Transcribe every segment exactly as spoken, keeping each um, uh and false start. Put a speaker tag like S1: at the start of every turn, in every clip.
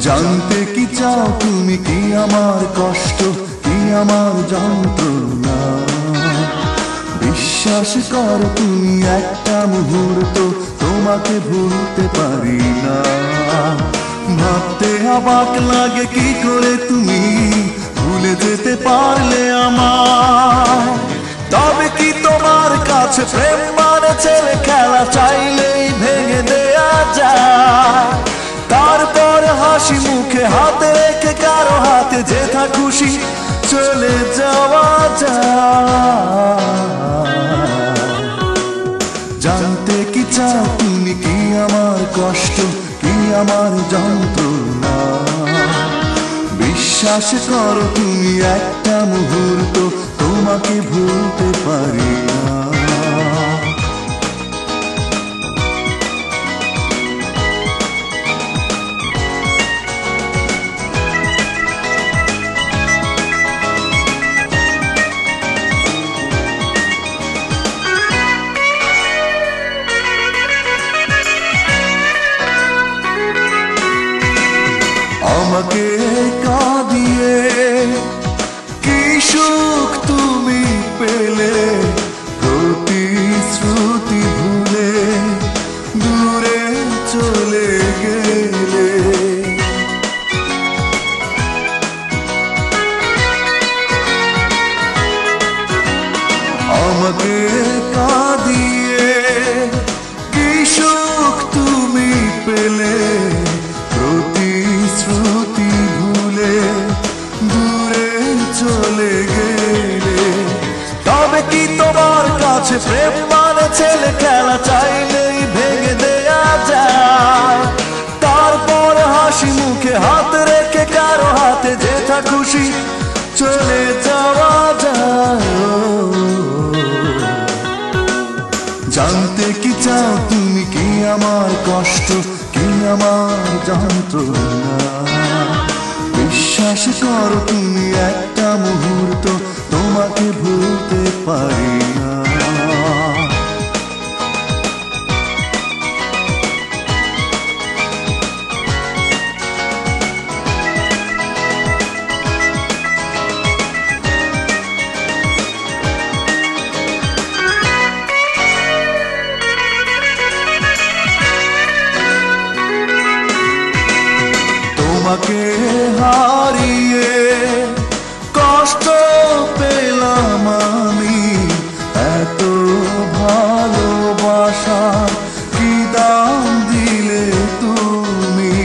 S1: জানতে কি চাও তুমি কি আমার কষ্ট, কি আমার যন্ত্রণা? বিশ্বাস করো তুমি একটা মুহূর্ত তোমাকে ভুলতে পারি না। ভাবতে অবাক লাগে কি করে তুমি ভুলে যেতে পারলে আমায়। তবে কি তোমার কাছে প্রেম মানে ছেলে খেলা, চাইলেই ভেঙে দেয়া যায়? তারপর হাসি মুখে হাতে রেখে কারো হাতে যেথা খুশি চলে যাওয়া যায়। জানতে কি চাও তুমি কি আমার কষ্ট, কি আমার যন্ত্রণা? বিশ্বাস করো তুমি একটা মুহূর্ত তোমাকে ভুলতে পারি না। আমাকে কাঁদিয়ে কি সুখ তুমি পেলে, প্রতিশ্রুতি ভুলে দূরে চলে গেলে। আমাকে কাঁদিয়ে কি সুখ তুমি পেলে, প্রতিশ্রুতি ভুলে দূরে চলে গেলে। তবে কি তোমার কাছে প্রেম মানে ছেলে খেলা, চাইলেই ভেঙে দেয়া যায়? তারপর হাসি মুখে হাত রেখে কারো হাতে যেথা খুশি চলে যাওয়া যায়। জানতে কি চাও তুমি কি আমার কষ্ট, কি আমার যন্ত্রণা? বিশ্বাস করো তুমি একটা মুহূর্ত তোমাকে ভুলতে পারি না। তোমাকে হারিয়ে কষ্ট পেলাম আমি, এত ভালোবাসা কি দাম দিলে তুমি?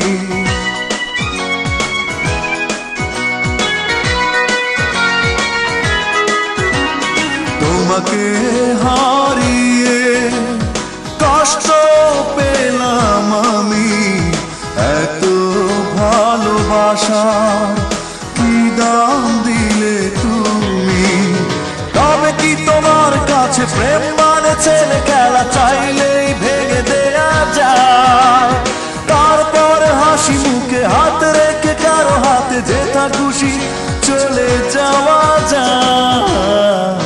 S1: তোমাকে হারিয়ে কষ্ট পেলাম আমি, এত ভালোবাসা কি দাম দিলে তুমি? তবে কি তোমার কাছে প্রেম মানে ছেলে খেলা, চাইলেই ভেঙে দেয়া যায়? তারপর হাসি মুখে হাত রেখে কারো হাতে যেথা খুশি চলে যাওয়া যায়।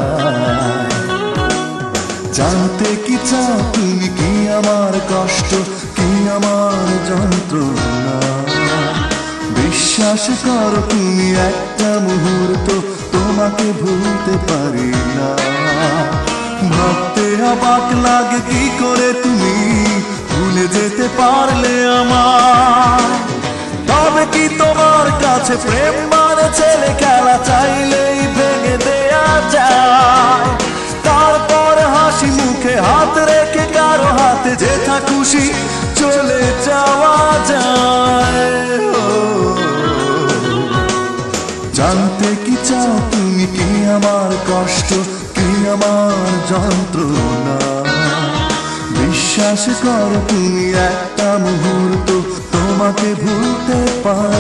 S1: জানতে কি চাও তুমি কি আমার কষ্ট, কি আমার যন্ত্রণা? বিশ্বাস করো তুমি একটা মুহূর্ত তোমাকে ভুলতে পারি না। ভাবতে অবাক লাগে কি করে তুমি ভুলে যেতে পারলে আমায়। তবে কি তোমার কাছে প্রেম মানে ছেলে খেলা, চাইলেই ভেঙে দেয়া যায়? তারপর হাসি মুখে হাত রেখে কারো হাতে যেথা খুশি চলে যাওয়া যায়। জানতে কি চাও তুমি কি আমার কষ্ট, কি আমার যন্ত্রণা? বিশ্বাস করো তুমি একটা মুহূর্ত তোমাকে ভুলতে পারি